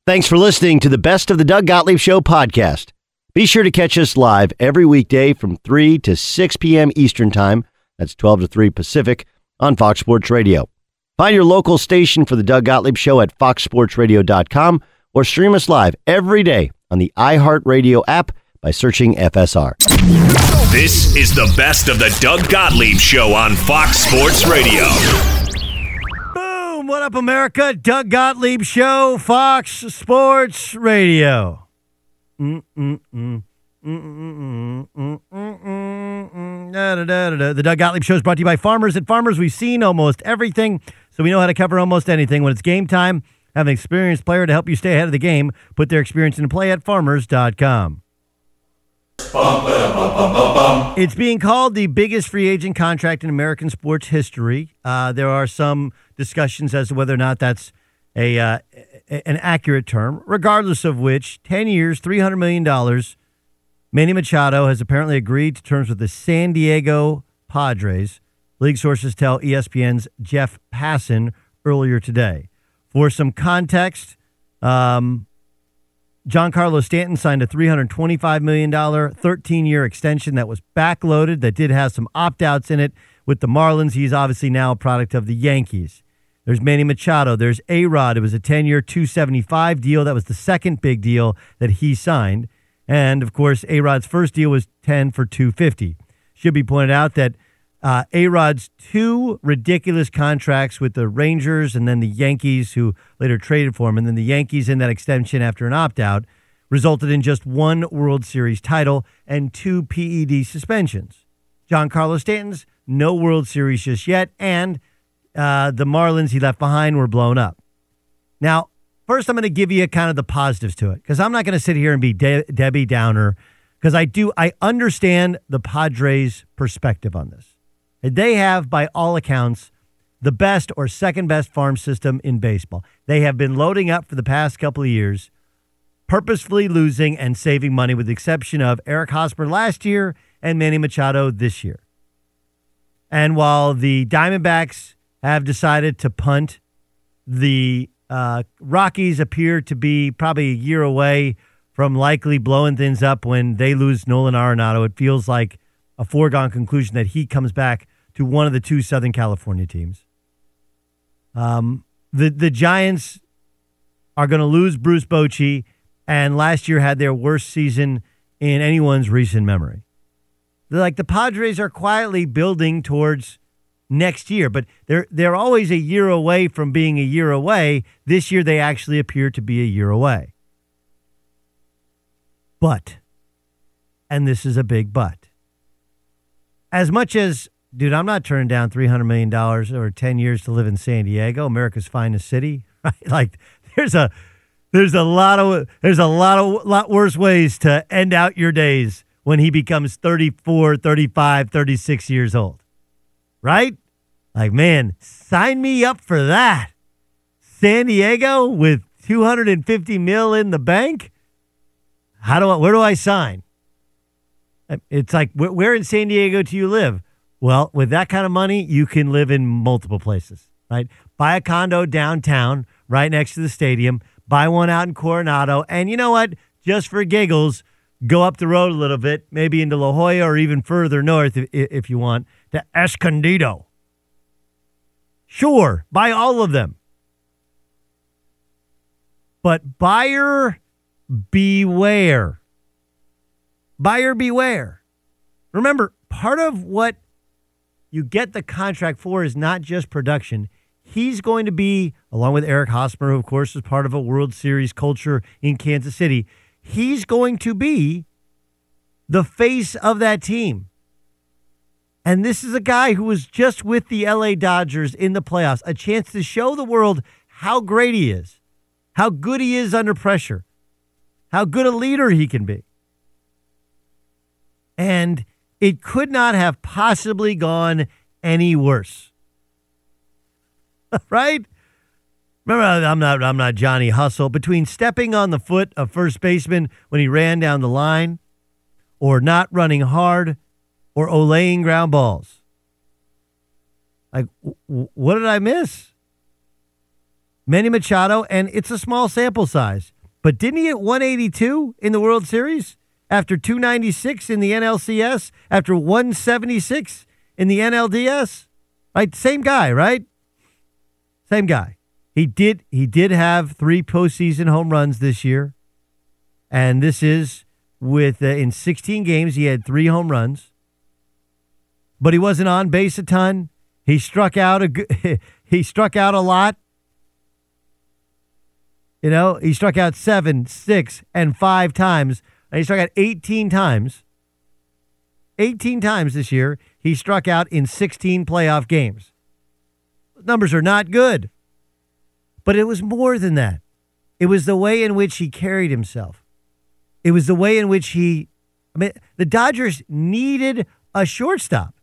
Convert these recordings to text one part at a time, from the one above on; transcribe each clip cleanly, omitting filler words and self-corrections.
Thanks for listening to the Best of the Doug Gottlieb Show podcast. Be sure to catch us live every weekday from 3 to 6 p.m. Eastern Time. That's 12 to 3 Pacific on Fox Sports Radio. Find your local station for the Doug Gottlieb Show at foxsportsradio.com or stream us live every day on the iHeartRadio app by searching FSR. This is the Best of the Doug Gottlieb Show on Fox Sports Radio. Boom! What up, America? Doug Gottlieb Show, Fox Sports Radio. The Doug Gottlieb Show is brought to you by Farmers. At Farmers, we've seen almost everything, so we know how to cover almost anything. When it's game time, have an experienced player to help you stay ahead of the game. Put their experience into play at farmers.com. It's being called the biggest free agent contract in American sports history. There are some discussions as to whether or not that's an accurate term. Regardless of which, 10 years, $300 million, Manny Machado has apparently agreed to terms with the San Diego Padres. League sources tell ESPN's Jeff Passan earlier today. For some context, Giancarlo Stanton signed a $325 million 13-year extension that was backloaded, that did have some opt-outs in it with the Marlins. He's obviously now a product of the Yankees. There's Manny Machado. There's A-Rod. It was a 10-year, $275 deal. That was the second big deal that he signed. And, of course, A-Rod's first deal was 10 for $250. Should be pointed out that A-Rod's two ridiculous contracts with the Rangers and then the Yankees, who later traded for him, and then the Yankees in that extension after an opt-out, resulted in just one World Series title and two PED suspensions. Giancarlo Stanton's no World Series just yet, and the Marlins he left behind were blown up. Now, first I'm going to give you kind of the positives to it, because I'm not going to sit here and be Debbie Downer, because I understand the Padres' perspective on this. They have, by all accounts, the best or second best farm system in baseball. They have been loading up for the past couple of years, purposefully losing and saving money, with the exception of Eric Hosmer last year and Manny Machado this year. And while the Diamondbacks have decided to punt, the Rockies appear to be probably a year away from likely blowing things up when they lose Nolan Arenado. It feels like a foregone conclusion that he comes back to one of the two Southern California teams. The Giants are going to lose Bruce Bochy, and last year had their worst season in anyone's recent memory. The Padres are quietly building towards next year, but they're always a year away from being a year away. This year they actually appear to be a year away. But, and this is a big but, as much as, dude, I'm not turning down $300 million or 10 years to live in San Diego, America's finest city, right? Like, there's a lot worse ways to end out your days when he becomes 34, 35, 36 years old, right? Like, man, sign me up for that. San Diego with $250 million in the bank? Where do I sign? It's like, where in San Diego do you live? Well, with that kind of money, you can live in multiple places, right? Buy a condo downtown right next to the stadium. Buy one out in Coronado. And you know what? Just for giggles, go up the road a little bit, maybe into La Jolla or even further north if you want, to Escondido. Sure, buy all of them. But buyer beware. Buyer beware. Remember, part of what you get the contract for is not just production. He's going to be, along with Eric Hosmer, who of course is part of a World Series culture in Kansas City, he's going to be the face of that team. And this is a guy who was just with the LA Dodgers in the playoffs, a chance to show the world how great he is, how good he is under pressure, how good a leader he can be. And it could not have possibly gone any worse. Right? Remember, I'm not Johnny Hustle. Between stepping on the foot of first baseman when he ran down the line, or not running hard, or olaying ground balls. Like, what did I miss? Manny Machado, and it's a small sample size. But didn't he hit 182 in the World Series after 296 in the NLCS, after 176 in the NLDS? Right? Same guy, right? Same guy. He did have 3 postseason home runs this year. And this is with in 16 games, he had 3 home runs. But he wasn't on base a ton. He struck out he struck out a lot. You know, he struck out 7, 6, and 5 times. And he struck out 18 times. 18 times this year, he struck out in 16 playoff games. Those numbers are not good. But it was more than that. It was the way in which he carried himself. It was the way in which the Dodgers needed a shortstop.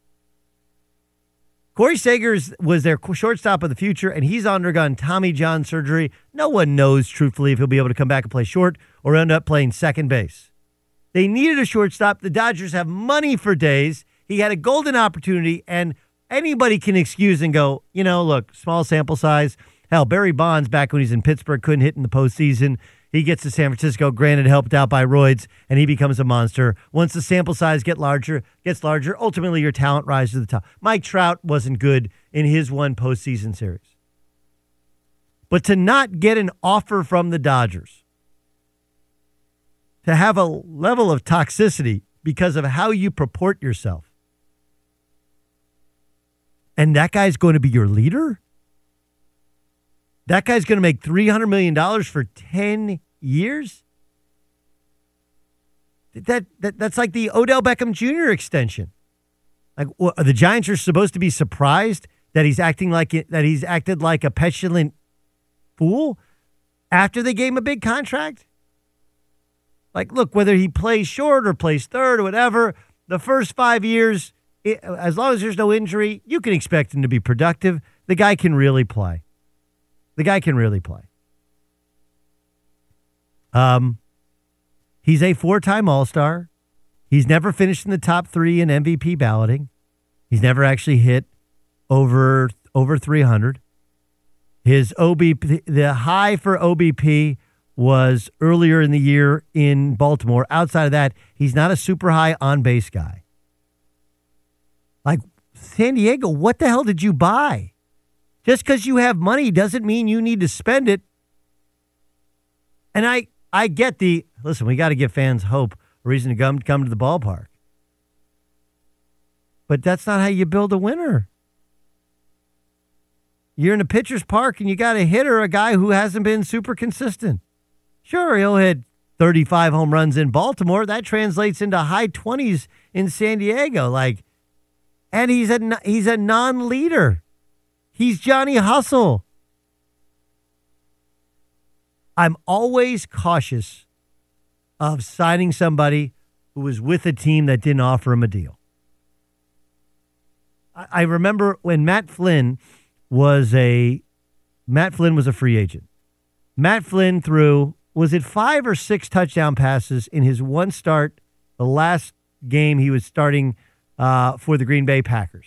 Corey Seager was their shortstop of the future, and he's undergone Tommy John surgery. No one knows, truthfully, if he'll be able to come back and play short or end up playing second base. They needed a shortstop. The Dodgers have money for days. He had a golden opportunity, and anybody can excuse and go, look, small sample size. Hell, Barry Bonds, back when he's in Pittsburgh, couldn't hit in the postseason. He gets to San Francisco, granted helped out by roids, and he becomes a monster. Once the sample size gets larger, ultimately your talent rises to the top. Mike Trout wasn't good in his one postseason series. But to not get an offer from the Dodgers, to have a level of toxicity because of how you purport yourself, and that guy's going to be your leader? That guy's going to make $300 million for 10 years? That's like the Odell Beckham Jr. extension. Like, the Giants are supposed to be surprised that he's acted like a petulant fool after they gave him a big contract? Like, look, whether he plays short or plays third or whatever, the first 5 years, as long as there's no injury, you can expect him to be productive. The guy can really play. He's a 4-time All-Star. He's never finished in the top 3 in MVP balloting. He's never actually hit over 300. His OBP, the high for OBP was earlier in the year in Baltimore. Outside of that, he's not a super high on-base guy. Like, San Diego, what the hell did you buy? Just because you have money doesn't mean you need to spend it. And I get listen, we got to give fans hope, a reason to come to the ballpark. But that's not how you build a winner. You're in a pitcher's park and you got a hitter, a guy who hasn't been super consistent. Sure, he'll hit 35 home runs in Baltimore. That translates into high 20s in San Diego. And he's a non-leader. He's Johnny Hustle. I'm always cautious of signing somebody who was with a team that didn't offer him a deal. I remember when Matt Flynn was a free agent. Matt Flynn threw, was it 5 or 6 touchdown passes in his one start, the last game he was starting for the Green Bay Packers.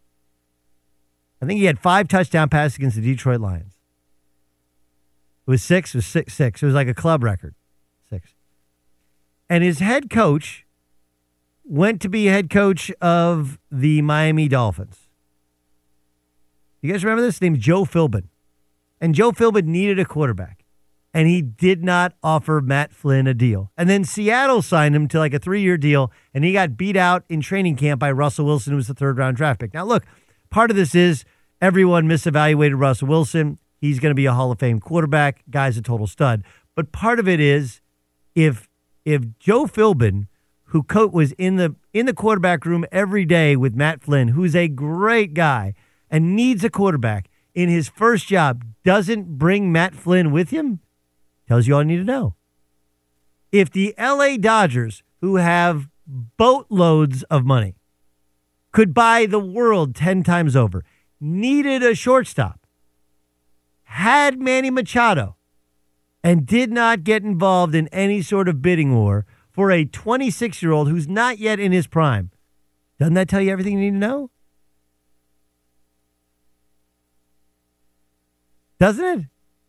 I think he had 5 touchdown passes against the Detroit Lions. It was 6. It was 6. It was like a club record. 6. And his head coach went to be head coach of the Miami Dolphins. You guys remember this? His name's Joe Philbin. And Joe Philbin needed a quarterback. And he did not offer Matt Flynn a deal. And then Seattle signed him to like a 3-year deal. And he got beat out in training camp by Russell Wilson, who was the 3rd-round draft pick. Now, look. Part of this is everyone misevaluated Russell Wilson. He's going to be a Hall of Fame quarterback. Guy's a total stud. But part of it is if Joe Philbin, who was in the quarterback room every day with Matt Flynn, who's a great guy and needs a quarterback, in his first job doesn't bring Matt Flynn with him, tells you all you need to know. If the LA Dodgers, who have boatloads of money, could buy the world 10 times over, needed a shortstop, had Manny Machado, and did not get involved in any sort of bidding war for a 26-year-old who's not yet in his prime, doesn't that tell you everything you need to know? Doesn't it?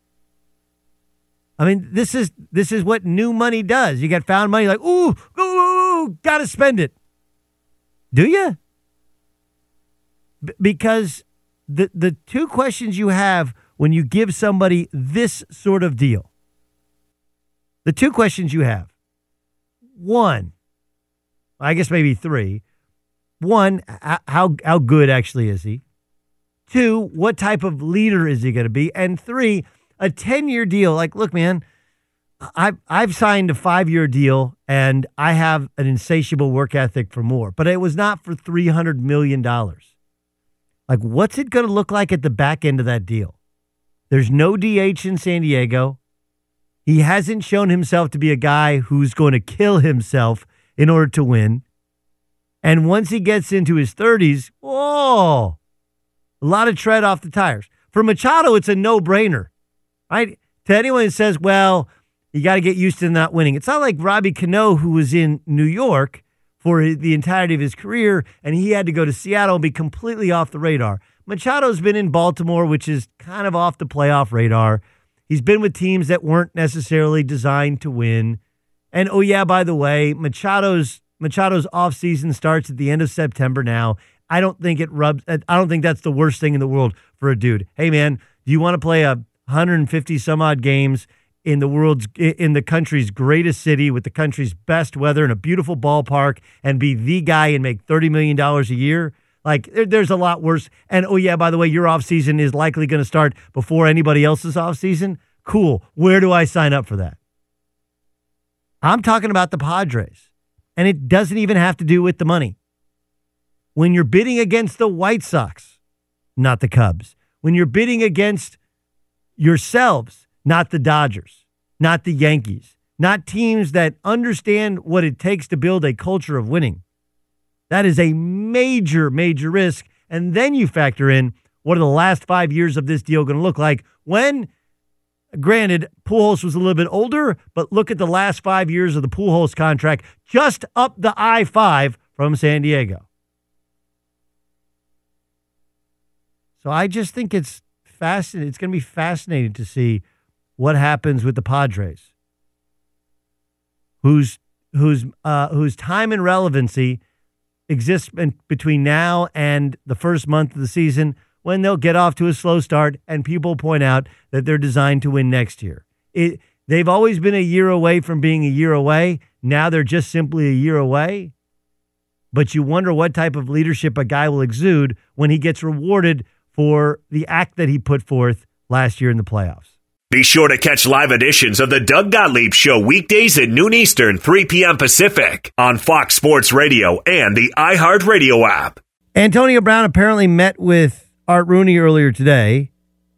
I mean, this is what new money does. You get found money, like, ooh, gotta spend it. Do you? Because the two questions you have when you give somebody this sort of deal, the two questions you have, one, I guess maybe three. One, how good actually is he? Two, what type of leader is he going to be? And three, a 10-year deal. Like, look, man, I've signed a 5-year deal, and I have an insatiable work ethic for more. But it was not for $300 million. Like, what's it going to look like at the back end of that deal? There's no DH in San Diego. He hasn't shown himself to be a guy who's going to kill himself in order to win. And once he gets into his 30s, a lot of tread off the tires. For Machado, it's a no-brainer, right? To anyone who says, well, you got to get used to not winning. It's not like Robbie Cano, who was in New York for the entirety of his career, and he had to go to Seattle and be completely off the radar. Machado's been in Baltimore, which is kind of off the playoff radar. He's been with teams that weren't necessarily designed to win. And, oh, yeah, by the way, Machado's offseason starts at the end of September now. I don't think that's the worst thing in the world for a dude. Hey, man, do you want to play 150 some odd games in the country's greatest city with the country's best weather and a beautiful ballpark and be the guy and make $30 million a year? Like, there's a lot worse. And, oh, yeah, by the way, your offseason is likely going to start before anybody else's offseason. Cool. Where do I sign up for that? I'm talking about the Padres, and it doesn't even have to do with the money. When you're bidding against the White Sox, not the Cubs. When you're bidding against yourselves, not the Dodgers, not the Yankees, not teams that understand what it takes to build a culture of winning. That is a major, major risk. And then you factor in what are the last 5 years of this deal going to look like when, granted, Pujols was a little bit older, but look at the last 5 years of the Pujols contract just up the I-5 from San Diego. So I just think it's fascinating. It's going to be fascinating to see what happens with the Padres, whose time and relevancy exists between now and the first month of the season, when they'll get off to a slow start and people point out that they're designed to win next year. They've always been a year away from being a year away. Now they're just simply a year away. But you wonder what type of leadership a guy will exude when he gets rewarded for the act that he put forth last year in the playoffs. Be sure to catch live editions of the Doug Gottlieb Show weekdays at noon Eastern, 3 p.m. Pacific on Fox Sports Radio and the iHeartRadio app. Antonio Brown apparently met with Art Rooney earlier today.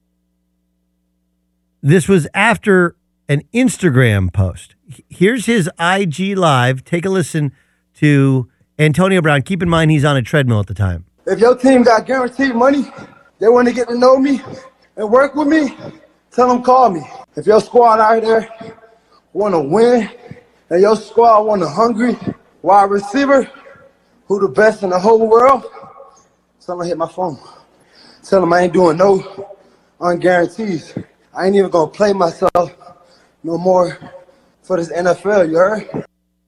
This was after an Instagram post. Here's his IG Live. Take a listen to Antonio Brown. Keep in mind he's on a treadmill at the time. If your team got guaranteed money, they want to get to know me and work with me, tell them call me. If your squad out there want to win and your squad want a hungry wide receiver who the best in the whole world, tell them hit my phone. Tell them I ain't doing no unguarantees. I ain't even going to play myself no more for this NFL, you heard?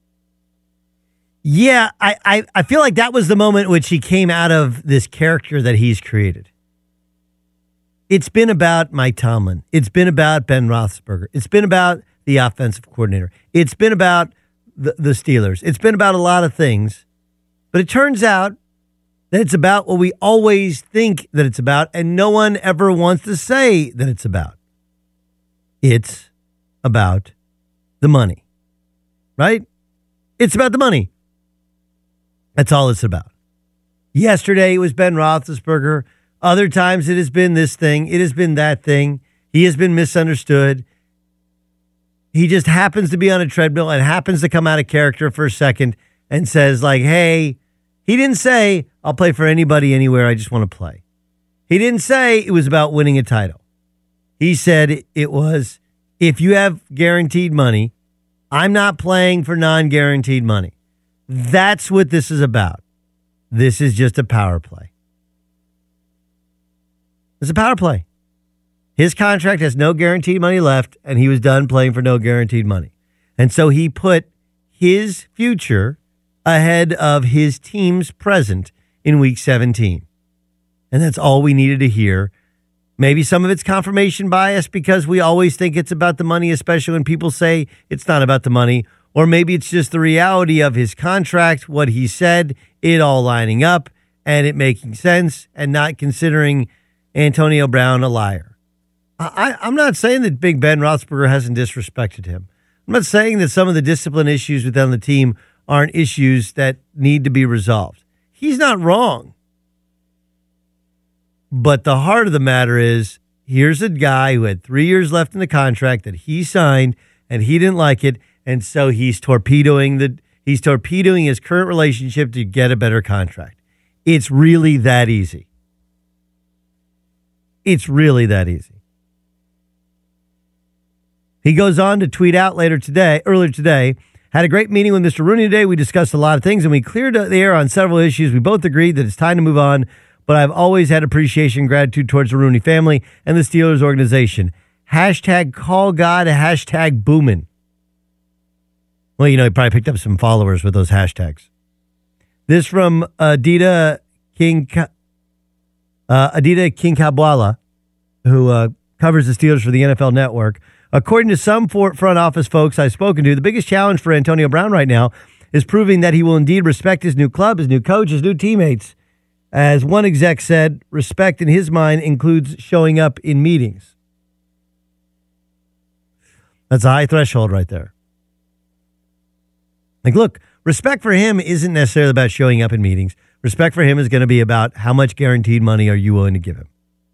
Yeah, I feel like that was the moment in which he came out of this character that he's created. It's been about Mike Tomlin. It's been about Ben Roethlisberger. It's been about the offensive coordinator. It's been about the Steelers. It's been about a lot of things. But it turns out that it's about what we always think that it's about, and no one ever wants to say that it's about. It's about the money, right? It's about the money. That's all it's about. Yesterday it was Ben Roethlisberger. Other times it has been this thing. It has been that thing. He has been misunderstood. He just happens to be on a treadmill and happens to come out of character for a second and says like, hey, he didn't say, I'll play for anybody, anywhere. I just want to play. He didn't say it was about winning a title. He said it was, if you have guaranteed money, I'm not playing for non-guaranteed money. That's what this is about. This is just a power play. It's a power play. His contract has no guaranteed money left, and he was done playing for no guaranteed money. And so he put his future ahead of his team's present in Week 17. And that's all we needed to hear. Maybe some of it's confirmation bias because we always think it's about the money, especially when people say it's not about the money. Or maybe it's just the reality of his contract, what he said, it all lining up, and it making sense, and not considering Antonio Brown a liar. I'm not saying that Big Ben Roethlisberger hasn't disrespected him. I'm not saying that some of the discipline issues within the team aren't issues that need to be resolved. He's not wrong. But the heart of the matter is, here's a guy who had 3 years left in the contract that he signed, and he didn't like it, and so he's torpedoing his current relationship to get a better contract. It's really that easy. It's really that easy. He goes on to tweet out earlier today, had a great meeting with Mr. Rooney today. We discussed a lot of things and we cleared the air on several issues. We both agreed that it's time to move on, but I've always had appreciation and gratitude towards the Rooney family and the Steelers organization. #CallGod, #Boomin'. Well, he probably picked up some followers with those hashtags. This from Adita Kinkhabwala, who covers the Steelers for the NFL Network. According to some front office folks I've spoken to, the biggest challenge for Antonio Brown right now is proving that he will indeed respect his new club, his new coach, his new teammates. As one exec said, respect in his mind includes showing up in meetings. That's a high threshold right there. Like, look, respect for him isn't necessarily about showing up in meetings. Respect for him is going to be about how much guaranteed money are you willing to give him.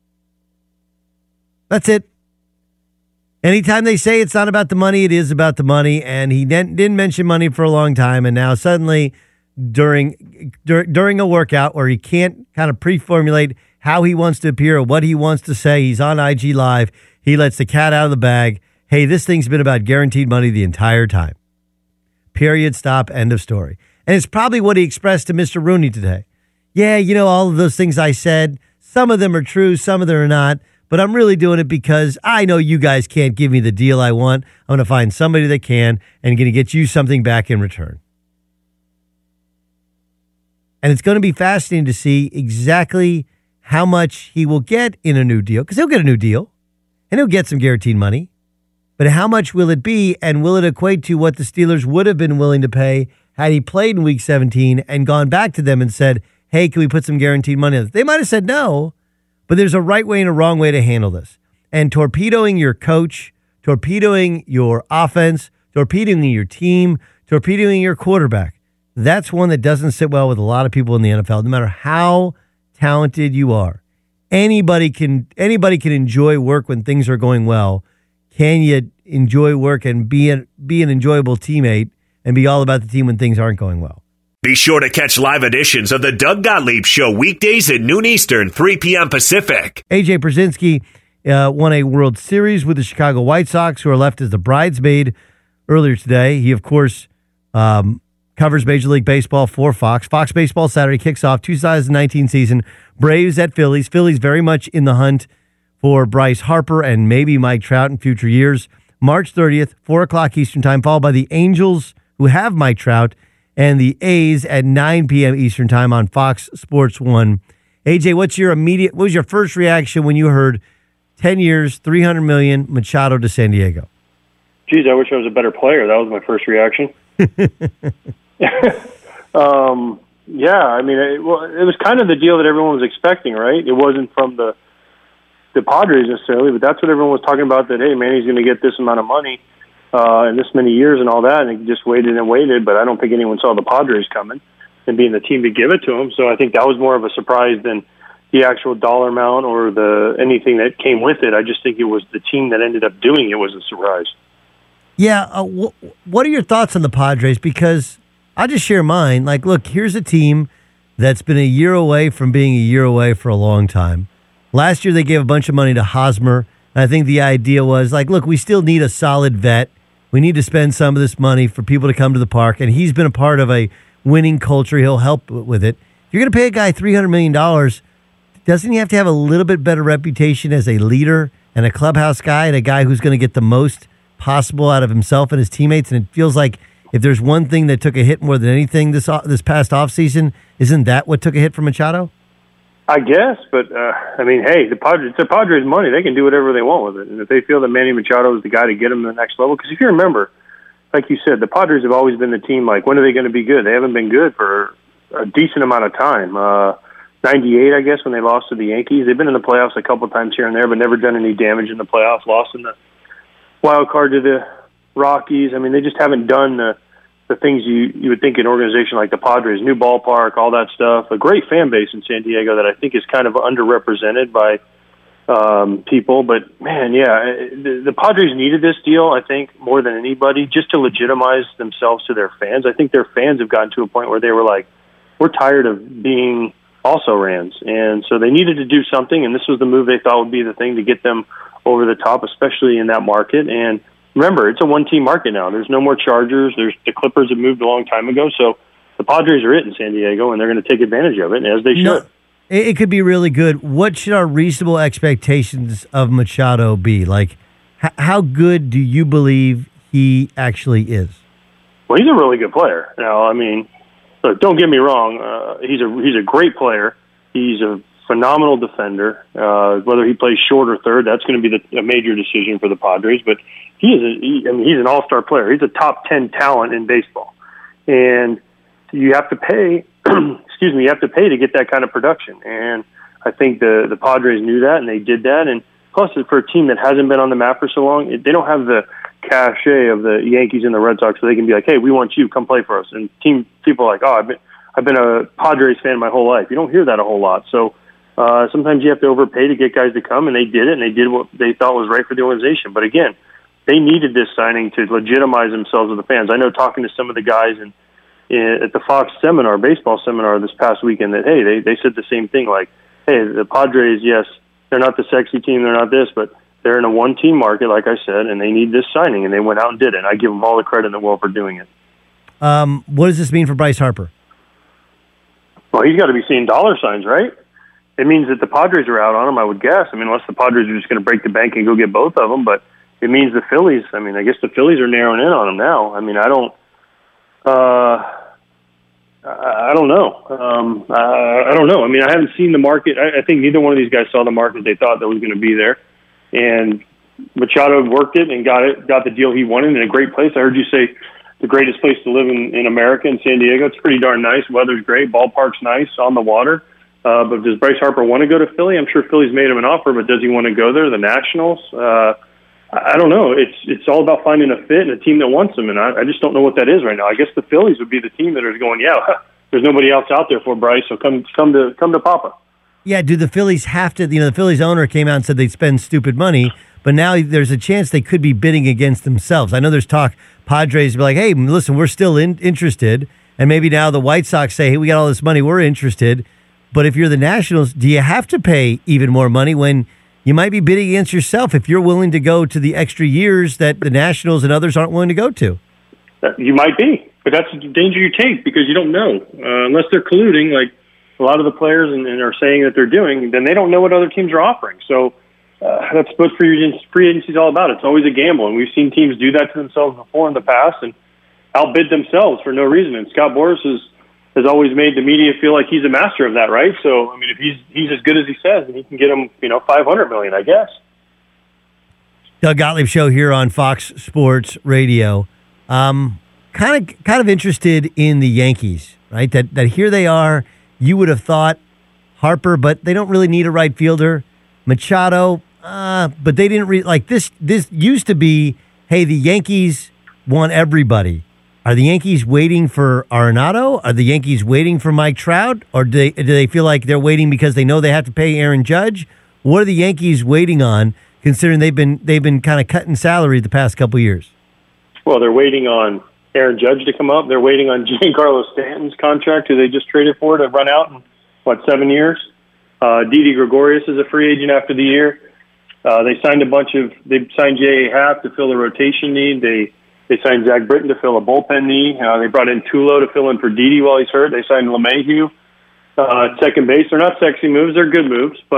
That's it. Anytime they say it's not about the money, it is about the money. And he didn't mention money for a long time. And now suddenly during a workout where he can't kind of pre-formulate how he wants to appear or what he wants to say, he's on IG Live. He lets the cat out of the bag. Hey, this thing's been about guaranteed money the entire time. Period, stop, end of story. And it's probably what he expressed to Mr. Rooney today. Yeah, all of those things I said, some of them are true, some of them are not. But I'm really doing it because I know you guys can't give me the deal I want. I'm going to find somebody that can and going to get you something back in return. And it's going to be fascinating to see exactly how much he will get in a new deal, because he'll get a new deal and he'll get some guaranteed money. But how much will it be, and will it equate to what the Steelers would have been willing to pay had he played in Week 17 and gone back to them and said, hey, can we put some guaranteed money on this? They might have said no. But there's a right way and a wrong way to handle this. And torpedoing your coach, torpedoing your offense, torpedoing your team, torpedoing your quarterback, that's one that doesn't sit well with a lot of people in the NFL, no matter how talented you are. Anybody can enjoy work when things are going well. Can you enjoy work and be an enjoyable teammate and be all about the team when things aren't going well? Be sure to catch live editions of the Doug Gottlieb Show weekdays at noon Eastern, 3 p.m. Pacific. A.J. Brzezinski won a World Series with the Chicago White Sox, who are left as the bridesmaid earlier today. He, of course, covers Major League Baseball for Fox. Fox Baseball Saturday kicks off 2019 season. Braves at Phillies. Phillies very much in the hunt for Bryce Harper and maybe Mike Trout in future years. March 30th, 4 o'clock Eastern time, followed by the Angels, who have Mike Trout, and the A's at 9 p.m. Eastern time on Fox Sports 1. AJ, what was your first reaction when you heard 10 years, $300 million, Machado to San Diego? Geez, I wish I was a better player. That was my first reaction. Yeah, I mean, it was kind of the deal that everyone was expecting, right? It wasn't from the Padres necessarily, but that's what everyone was talking about, that, hey, man, he's going to get this amount of money in this many years and all that, and he just waited and waited, but I don't think anyone saw the Padres coming and being the team to give it to him. So I think that was more of a surprise than the actual dollar amount or anything that came with it. I just think it was the team that ended up doing it was a surprise. Yeah, what are your thoughts on the Padres? Because I'll just share mine. Like, look, here's a team that's been a year away from being a year away for a long time. Last year they gave a bunch of money to Hosmer, and I think the idea was, like, look, we still need a solid vet. We need to spend some of this money for people to come to the park, and he's been a part of a winning culture. He'll help with it. If you're going to pay a guy $300 million, doesn't he have to have a little bit better reputation as a leader and a clubhouse guy and a guy who's going to get the most possible out of himself and his teammates. And it feels like if there's one thing that took a hit more than anything this past offseason, isn't that what took a hit from Machado? I guess, but I mean, hey, it's the Padres' money. They can do whatever they want with it. And if they feel that Manny Machado is the guy to get them to the next level, because if you remember, like you said, the Padres have always been the team, like, when are they going to be good? They haven't been good for a decent amount of time. 98, I guess, when they lost to the Yankees. They've been in the playoffs a couple times here and there, but never done any damage in the playoffs, lost in the wild card to the Rockies. I mean, they just haven't done the things you would think an organization like the Padres, new ballpark, all that stuff, a great fan base in San Diego that I think is kind of underrepresented by people. But, man, yeah, the Padres needed this deal, I think, more than anybody, just to legitimize themselves to their fans. I think their fans have gotten to a point where they were like, we're tired of being also-rans. And so they needed to do something, and this was the move they thought would be the thing to get them over the top, especially in that market. And remember, it's a one-team market now. There's no more Chargers. The Clippers have moved a long time ago, so the Padres are it in San Diego, and they're going to take advantage of it, as they should. No, it could be really good. What should our reasonable expectations of Machado be? Like, how good do you believe he actually is? Well, he's a really good player. Now, I mean, look, don't get me wrong. He's a great player. He's a phenomenal defender. Whether he plays short or third, that's going to be a major decision for the Padres. But he's an all-star player. He's a top 10 talent in baseball, and you have to pay. You have to pay to get that kind of production. And I think the Padres knew that, and they did that. And plus, for a team that hasn't been on the map for so long, they don't have the cachet of the Yankees and the Red Sox, so they can be like, "Hey, we want you. Come play for us." And people are like, "Oh, I've been a Padres fan my whole life." You don't hear that a whole lot. So sometimes you have to overpay to get guys to come, and they did it, and they did what they thought was right for the organization. But again, they needed this signing to legitimize themselves with the fans. I know talking to some of the guys at the Fox seminar, baseball seminar this past weekend, that, hey, they said the same thing. Like, hey, the Padres, yes, they're not the sexy team, they're not this, but they're in a one-team market, like I said, and they need this signing, and they went out and did it. And I give them all the credit in the world for doing it. What does this mean for Bryce Harper? Well, he's got to be seeing dollar signs, right? It means that the Padres are out on him, I would guess. I mean, unless the Padres are just going to break the bank and go get both of them, but it means the Phillies, I guess the Phillies are narrowing in on him now. I mean, I don't know. I don't know. I mean, I haven't seen the market. I think neither one of these guys saw the market they thought that was going to be there. And Machado worked it and got the deal he wanted in a great place. I heard you say the greatest place to live in America, in San Diego. It's pretty darn nice. Weather's great. Ballpark's nice, on the water. But does Bryce Harper want to go to Philly? I'm sure Philly's made him an offer, but does he want to go there? The Nationals? I don't know. It's all about finding a fit and a team that wants him, and I just don't know what that is right now. I guess the Phillies would be the team that is going, yeah, there's nobody else out there for Bryce, so come to Papa. Yeah, do the Phillies have to? The Phillies owner came out and said they'd spend stupid money, but now there's a chance they could be bidding against themselves. I know there's talk Padres be like, hey, listen, we're still interested, and maybe now the White Sox say, hey, we got all this money, we're interested. But if you're the Nationals, do you have to pay even more money when you might be bidding against yourself if you're willing to go to the extra years that the Nationals and others aren't willing to go to? You might be, but that's the danger you take because you don't know. Unless they're colluding, like a lot of the players and are saying that they're doing, then they don't know what other teams are offering. So that's what free agency is all about. It's always a gamble, and we've seen teams do that to themselves before in the past and outbid themselves for no reason. And Scott Boras has always made the media feel like he's a master of that, right? So, I mean, if he's as good as he says, and he can get him, $500 million, I guess. Doug Gottlieb Show here on Fox Sports Radio. Kind of interested in the Yankees, right? That here they are. You would have thought Harper, but they don't really need a right fielder. Machado, but they didn't like this. This used to be, hey, the Yankees want everybody. Are the Yankees waiting for Arenado? Are the Yankees waiting for Mike Trout? Or do they feel like they're waiting because they know they have to pay Aaron Judge? What are the Yankees waiting on, considering they've been kind of cutting salary the past couple years? Well, they're waiting on Aaron Judge to come up. They're waiting on Giancarlo Stanton's contract, who they just traded for, to run out in, 7 years? Didi Gregorius is a free agent after the year. They signed J.A. Happ to fill a rotation need. They signed Zach Britton to fill a bullpen need. They brought in Tulo to fill in for Didi while he's hurt. They signed LeMahieu at second base. They're not sexy moves. They're good moves. But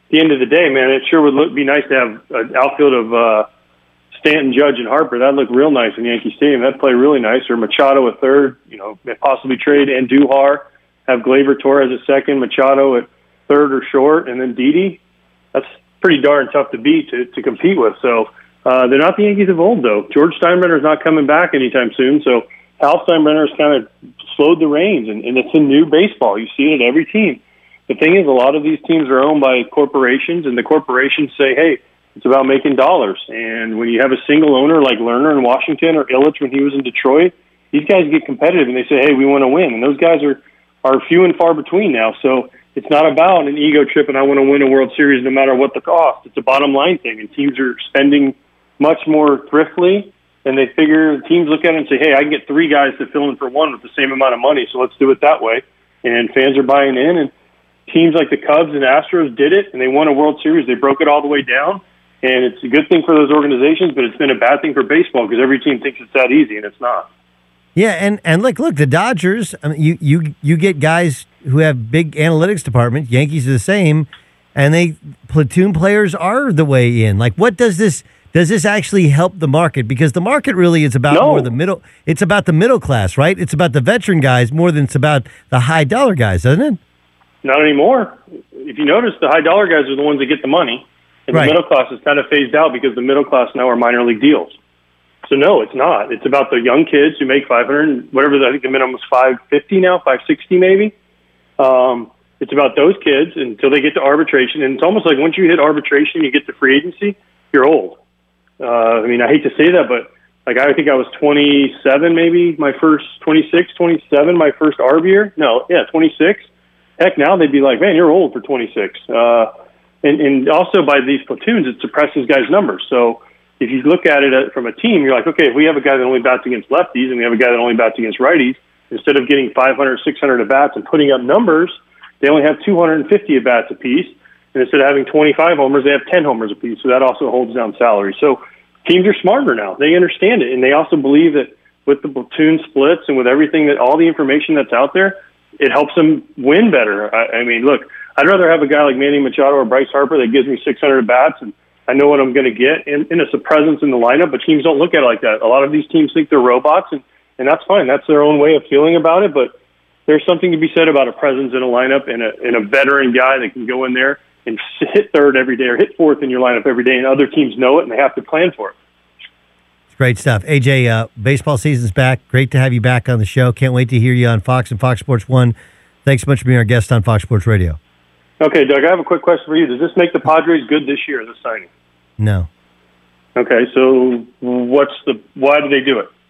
the end of the day, man, it sure would be nice to have an outfield of Stanton, Judge, and Harper. That'd look real nice in Yankee Stadium. That'd play really nice. Or Machado at third, possibly trade Andujar, have Gleyber Torres at second, Machado at third or short, and then Didi. That's pretty darn tough to beat, to compete with. So they're not the Yankees of old, though. George Steinbrenner's not coming back anytime soon, so Hal Steinbrenner's kind of slowed the reins, and it's a new baseball. You see it at every team. The thing is, a lot of these teams are owned by corporations, and the corporations say, hey, it's about making dollars. And when you have a single owner like Lerner in Washington or Illich when he was in Detroit, these guys get competitive, and they say, hey, we want to win. And those guys are few and far between now. So it's not about an ego trip and I want to win a World Series no matter what the cost. It's a bottom line thing, and teams are spending much more thriftily, and they figure teams look at it and say, hey, I can get three guys to fill in for one with the same amount of money, so let's do it that way. And fans are buying in, and teams like the Cubs and Astros did it, and they won a World Series. They broke it all the way down, and it's a good thing for those organizations, but it's been a bad thing for baseball because every team thinks it's that easy, and it's not. Yeah, and look, the Dodgers, I mean, you get guys who have big analytics departments. Yankees are the same, and platoon players are the way in. Like, what does this actually help the market? Because the market really is about more the middle. It's about the middle class, right? It's about the veteran guys more than it's about the high dollar guys, doesn't it? Not anymore. If you notice, the high dollar guys are the ones that get the money, and the middle class is kind of phased out because the middle class now are minor league deals. So no, it's not. It's about the young kids who make $500, whatever. I think the minimum is $550 now, $560 maybe. It's about those kids until they get to arbitration, and it's almost like once you hit arbitration, you get to free agency, you're old. I mean, I hate to say that, but like I think I was 27, maybe my first 26, 27, my first ARB year. No, yeah, 26. Heck, now they'd be like, man, you're old for 26. And also by these platoons, it suppresses guys' numbers. So if you look at it from a team, you're like, okay, if we have a guy that only bats against lefties and we have a guy that only bats against righties, instead of getting 500, 600 at-bats and putting up numbers, they only have 250 at-bats apiece. And instead of having 25 homers, they have 10 homers apiece. So that also holds down salary. So teams are smarter now. They understand it. And they also believe that with the platoon splits and with everything, that all the information that's out there, it helps them win better. I mean, look, I'd rather have a guy like Manny Machado or Bryce Harper that gives me 600 at-bats and I know what I'm going to get, and it's a presence in the lineup, but teams don't look at it like that. A lot of these teams think they're robots, and that's fine. That's their own way of feeling about it, but there's something to be said about a presence in a lineup and a veteran guy that can go in there and hit third every day or hit fourth in your lineup every day, and other teams know it, and they have to plan for it. It's great stuff. AJ, baseball season's back. Great to have you back on the show. Can't wait to hear you on Fox and Fox Sports 1. Thanks so much for being our guest on Fox Sports Radio. Okay, Doug, I have a quick question for you. Does this make the Padres good this year, this signing? No. Okay, so why do they do it?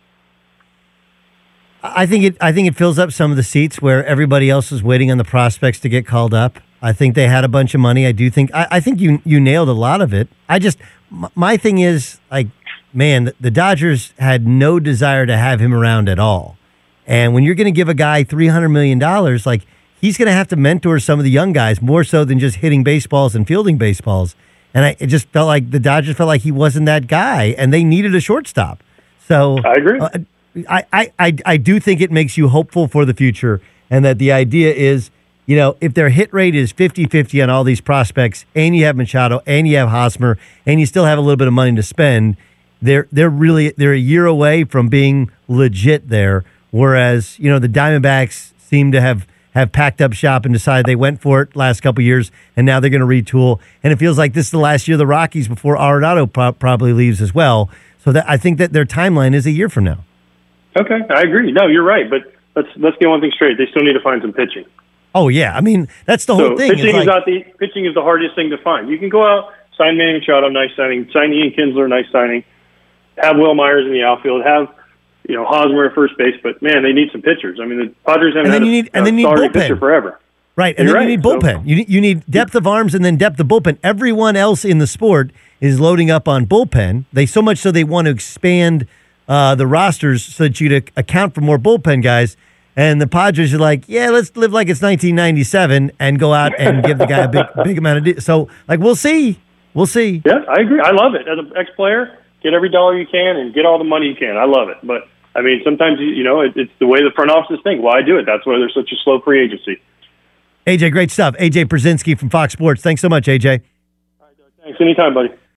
I think it fills up some of the seats where everybody else is waiting on the prospects to get called up. I think they had a bunch of money. I think you nailed a lot of it. My thing is, like, man, the Dodgers had no desire to have him around at all. And when you're going to give a guy $300 million, like, he's going to have to mentor some of the young guys more so than just hitting baseballs and fielding baseballs. And it just felt like the Dodgers felt like he wasn't that guy, and they needed a shortstop. So I agree. I do think it makes you hopeful for the future, and that the idea is, if their hit rate is 50-50 on all these prospects, and you have Machado, and you have Hosmer, and you still have a little bit of money to spend, they're a year away from being legit there. Whereas, the Diamondbacks seem to have packed up shop and decided they went for it last couple of years, and now they're going to retool. And it feels like this is the last year of the Rockies before Arenado probably leaves as well. So I think that their timeline is a year from now. Okay, I agree. No, you're right, but let's get one thing straight. They still need to find some pitching. Oh yeah, I mean that's the whole thing. Pitching is the hardest thing to find. You can go out, sign Manny Machado, nice signing. Sign Ian Kinsler, nice signing. Have Will Myers in the outfield. Have Hosmer at first base, but man, they need some pitchers. I mean, the Padres haven't had a starting pitcher forever. Right, and then you need bullpen. You need depth of arms and then depth of bullpen. Everyone else in the sport is loading up on bullpen. So much so they want to expand the rosters so that you could account for more bullpen guys. And the Padres are like, yeah, let's live like it's 1997 and go out and give the guy a big amount of. So, like, we'll see. Yeah, I agree. I love it. As an ex-player, get every dollar you can and get all the money you can. I love it. But I mean, sometimes it's the way the front offices think. Why do it? That's why there's such a slow free agency. AJ, great stuff. AJ Brzezinski from Fox Sports. Thanks so much, AJ. Thanks. Anytime, buddy.